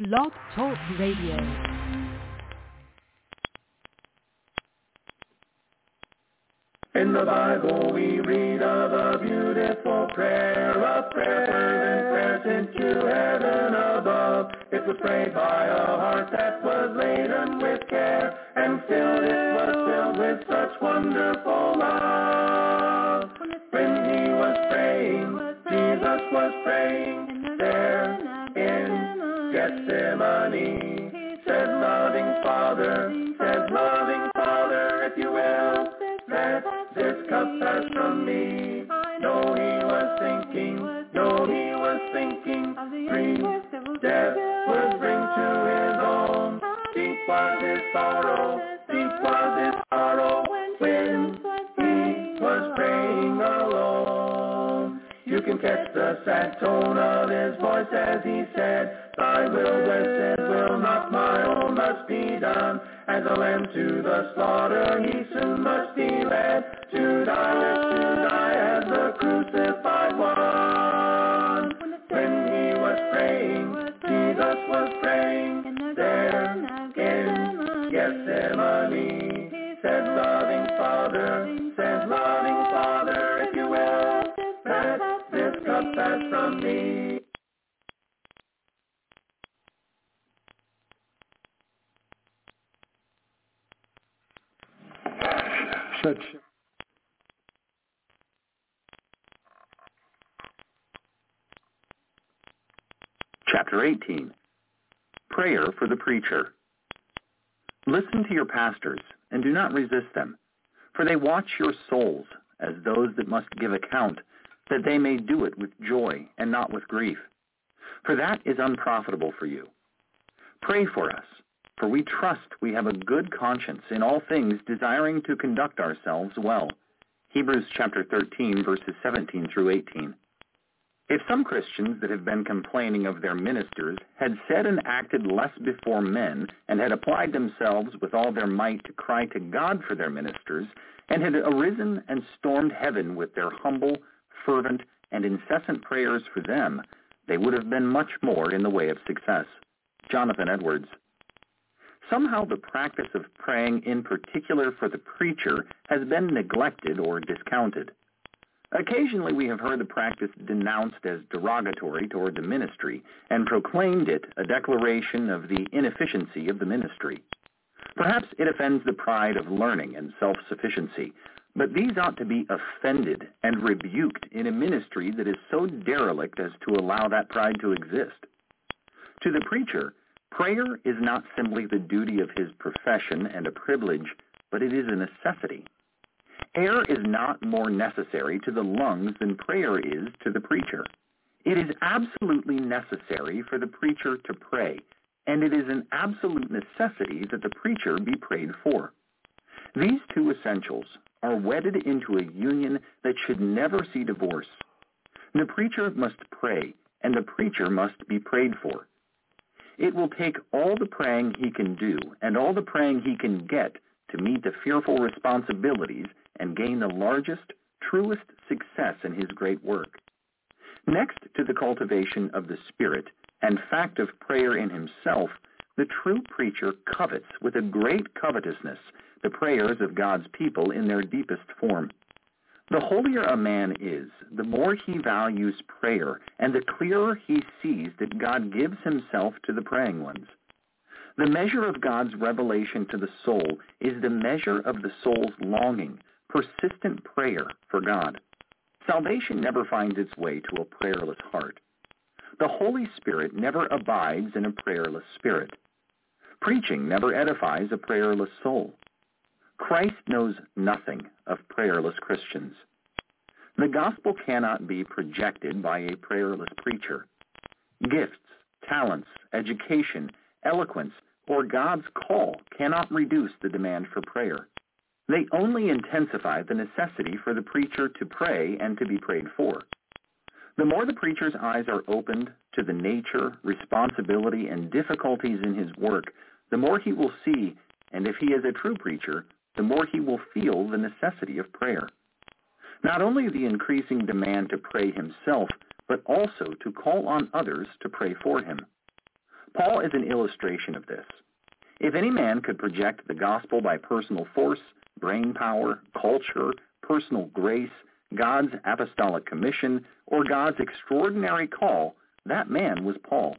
Blog Talk Radio. In the Bible we read of a beautiful prayer, a prayer fervent prayer sent to heaven above. It was prayed by a heart that was laden with care, and it was filled with such wonderful love. When he was praying, Jesus was praying there in Gethsemane. Said loving Father, if you will, let this cup pass from me. No, he was thinking, grief, death would bring to his own. Deep was his sorrow, when he was praying alone. You can catch the sad tone of his voice as he said, Thy will, blessed will, not my own, must be done. As a lamb to the slaughter, he soon must be led to die as the crucified one. When he was praying, Jesus was praying there in Gethsemane. Said loving Father, if you will, let this cup pass from me. Chapter 18. Prayer for the Preacher. Listen to your pastors, and do not resist them, for they watch your souls as those that must give account, that they may do it with joy and not with grief, for that is unprofitable for you. Pray for us, for we trust we have a good conscience in all things, desiring to conduct ourselves well. Hebrews chapter 13, verses 17 through 18. If some Christians that have been complaining of their ministers had said and acted less before men, and had applied themselves with all their might to cry to God for their ministers, and had arisen and stormed heaven with their humble, fervent, and incessant prayers for them, they would have been much more in the way of success. Jonathan Edwards. Somehow the practice of praying in particular for the preacher has been neglected or discounted. Occasionally we have heard the practice denounced as derogatory toward the ministry, and proclaimed it a declaration of the inefficiency of the ministry. Perhaps it offends the pride of learning and self-sufficiency, but these ought to be offended and rebuked in a ministry that is so derelict as to allow that pride to exist. To the preacher, prayer is not simply the duty of his profession and a privilege, but it is a necessity. Air is not more necessary to the lungs than prayer is to the preacher. It is absolutely necessary for the preacher to pray, and it is an absolute necessity that the preacher be prayed for. These two essentials are wedded into a union that should never see divorce. The preacher must pray, and the preacher must be prayed for. It will take all the praying he can do and all the praying he can get to meet the fearful responsibilities and gain the largest, truest success in his great work. Next to the cultivation of the Spirit and fact of prayer in himself, the true preacher covets with a great covetousness the prayers of God's people in their deepest form. The holier a man is, the more he values prayer, and the clearer he sees that God gives himself to the praying ones. The measure of God's revelation to the soul is the measure of the soul's longing, persistent prayer for God. Salvation never finds its way to a prayerless heart. The Holy Spirit never abides in a prayerless spirit. Preaching never edifies a prayerless soul. Christ knows nothing of prayerless Christians. The gospel cannot be projected by a prayerless preacher. Gifts, talents, education, eloquence, or God's call cannot reduce the demand for prayer. They only intensify the necessity for the preacher to pray and to be prayed for. The more the preacher's eyes are opened to the nature, responsibility, and difficulties in his work, the more he will see, and if he is a true preacher, the more he will feel the necessity of prayer. Not only the increasing demand to pray himself, but also to call on others to pray for him. Paul is an illustration of this. If any man could project the gospel by personal force, brain power, culture, personal grace, God's apostolic commission, or God's extraordinary call, that man was Paul.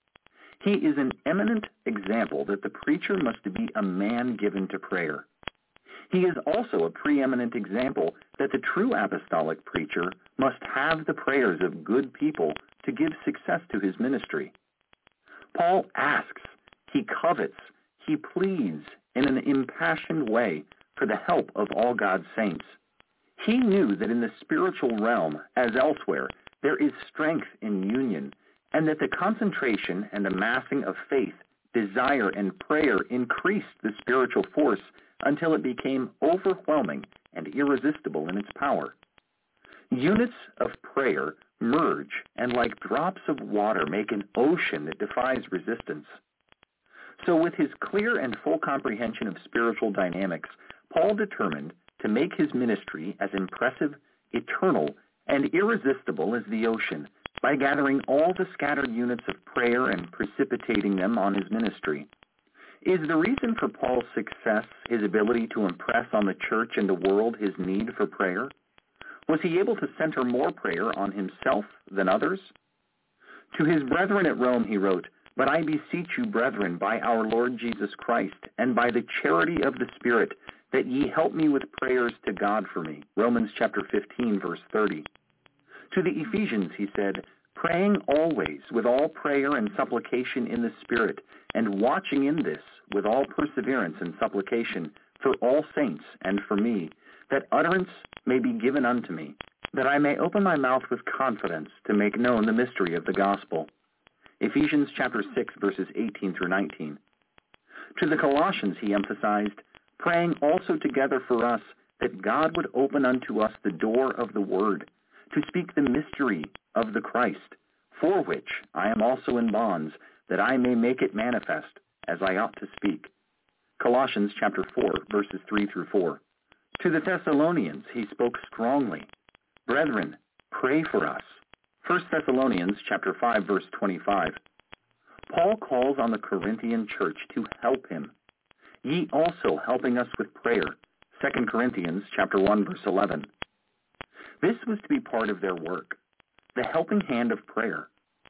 He is an eminent example that the preacher must be a man given to prayer. He is also a preeminent example that the true apostolic preacher must have the prayers of good people to give success to his ministry. Paul asks, he covets, he pleads in an impassioned way for the help of all God's saints. He knew that in the spiritual realm, as elsewhere, there is strength in union, and that the concentration and amassing of faith, desire, and prayer increased the spiritual force until it became overwhelming and irresistible in its power. Units of prayer merge and like drops of water make an ocean that defies resistance. So with his clear and full comprehension of spiritual dynamics, Paul determined to make his ministry as impressive, eternal, and irresistible as the ocean by gathering all the scattered units of prayer and precipitating them on his ministry. Is the reason for Paul's success his ability to impress on the church and the world his need for prayer? Was he able to center more prayer on himself than others? To his brethren at Rome he wrote, "But I beseech you, brethren, by our Lord Jesus Christ, and by the charity of the Spirit, that ye help me with prayers to God for me." Romans chapter 15, verse 30. To the Ephesians he said, "Praying always with all prayer and supplication in the Spirit, and watching in this with all perseverance and supplication for all saints and for me, that utterance may be given unto me, that I may open my mouth with confidence to make known the mystery of the gospel." Ephesians chapter 6, verses 18 through 19. To the Colossians he emphasized, "Praying also together for us, that God would open unto us the door of the word, to speak the mystery of the Christ, for which I am also in bonds, that I may make it manifest, as I ought to speak." Colossians chapter 4, verses 3 through 4. To the Thessalonians he spoke strongly, "Brethren, pray for us." 1 Thessalonians chapter 5, verse 25. Paul calls on the Corinthian church to help him. "Ye also helping us with prayer." 2 Corinthians chapter 1, verse 11. This was to be part of their work, the helping hand of prayer.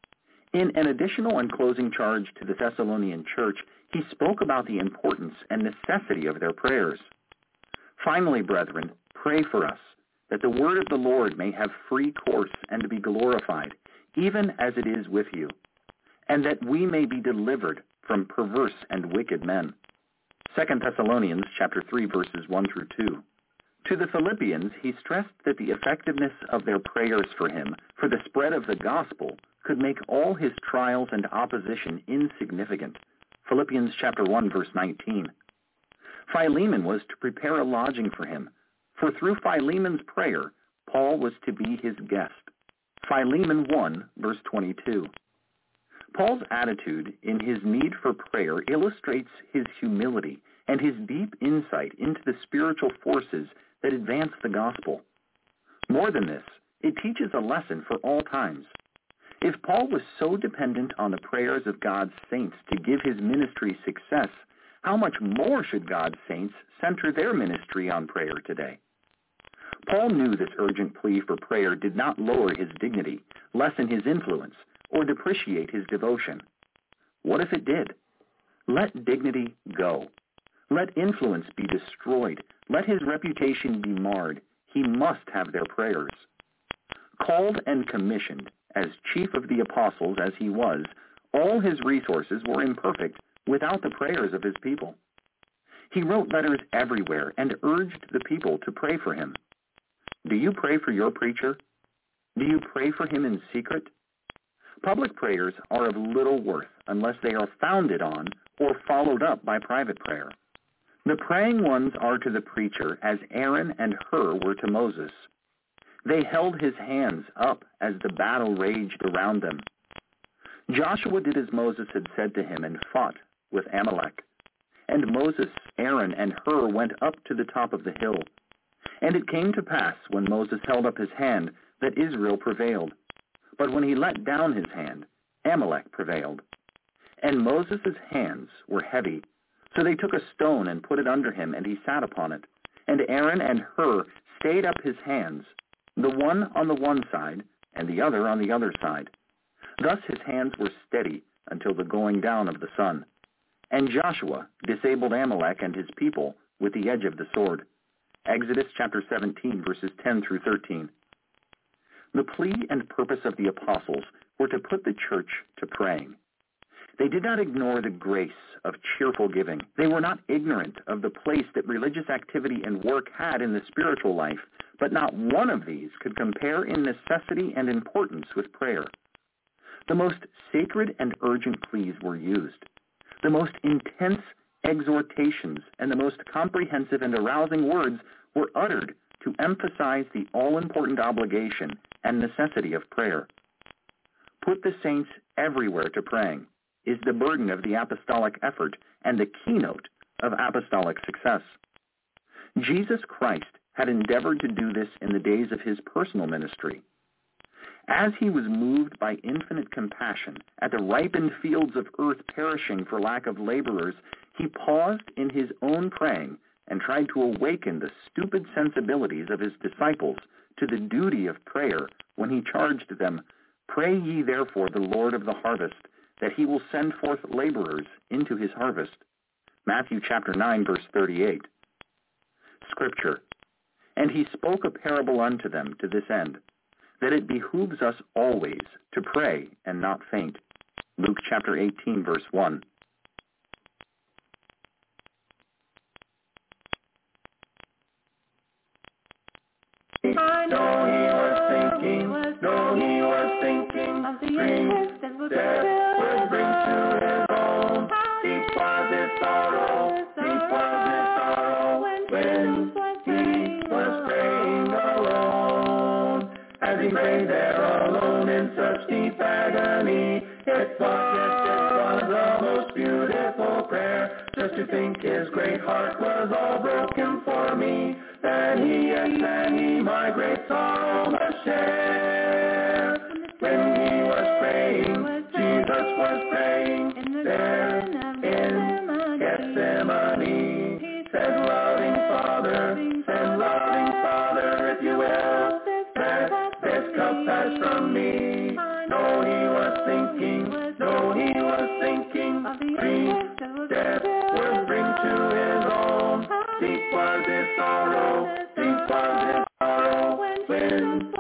In an additional and closing charge to the Thessalonian church, he spoke about the importance and necessity of their prayers. "Finally, brethren, pray for us, that the word of the Lord may have free course and be glorified, even as it is with you, and that we may be delivered from perverse and wicked men." 2 Thessalonians chapter 3, verses 1 through 2. To the Philippians, he stressed that the effectiveness of their prayers for him, for the spread of the gospel, could make all his trials and opposition insignificant. Philippians chapter 1, verse 19. Philemon was to prepare a lodging for him, for through Philemon's prayer, Paul was to be his guest. Philemon 1, verse 22. Paul's attitude in his need for prayer illustrates his humility and his deep insight into the spiritual forces that advance the gospel. More than this, it teaches a lesson for all times. If Paul was so dependent on the prayers of God's saints to give his ministry success, how much more should God's saints center their ministry on prayer today? Paul knew this urgent plea for prayer did not lower his dignity, lessen his influence, or depreciate his devotion. What if it did? Let dignity go. Let influence be destroyed. Let his reputation be marred. He must have their prayers. Called and commissioned, as chief of the apostles as he was, all his resources were imperfect without the prayers of his people. He wrote letters everywhere and urged the people to pray for him. Do you pray for your preacher? Do you pray for him in secret? Public prayers are of little worth unless they are founded on or followed up by private prayer. The praying ones are to the preacher as Aaron and Hur were to Moses. They held his hands up as the battle raged around them. Joshua did as Moses had said to him and fought with Amalek. And Moses, Aaron, and Hur went up to the top of the hill. And it came to pass, when Moses held up his hand, that Israel prevailed. But when he let down his hand, Amalek prevailed. And Moses' hands were heavy. So they took a stone and put it under him, and he sat upon it. And Aaron and Hur stayed up his hands, the one on the one side, and the other on the other side. Thus his hands were steady until the going down of the sun. And Joshua disabled Amalek and his people with the edge of the sword. Exodus chapter 17, verses 10 through 13. The plea and purpose of the apostles were to put the church to praying. They did not ignore the grace of cheerful giving. They were not ignorant of the place that religious activity and work had in the spiritual life, but not one of these could compare in necessity and importance with prayer. The most sacred and urgent pleas were used. The most intense exhortations and the most comprehensive and arousing words were uttered to emphasize the all-important obligation and necessity of prayer. Put the saints everywhere to praying is the burden of the apostolic effort and the keynote of apostolic success. Jesus Christ had endeavored to do this in the days of his personal ministry. As he was moved by infinite compassion at the ripened fields of earth perishing for lack of laborers, he paused in his own praying and tried to awaken the stupid sensibilities of his disciples to the duty of prayer when he charged them, "Pray ye therefore the Lord of the harvest, that he will send forth laborers into his harvest." Matthew chapter 9, verse 38. Scripture. And he spoke a parable unto them to this end, that it behooves us always to pray and not faint. Luke chapter 18, verse 1. No, he was thinking of the years that would bring to his own. Deep was his sorrow, when he was praying alone. As he prayed there alone in such deep agony, it was the most beautiful prayer, just to think his great heart was all broken for me, that he my great sorrow must share. When he was praying, Jesus was praying there in Gethsemane. Said loving Father, if you will, let this cup pass from me. No, he was thinking, grief, death would bring to his own. Deep was his sorrow, when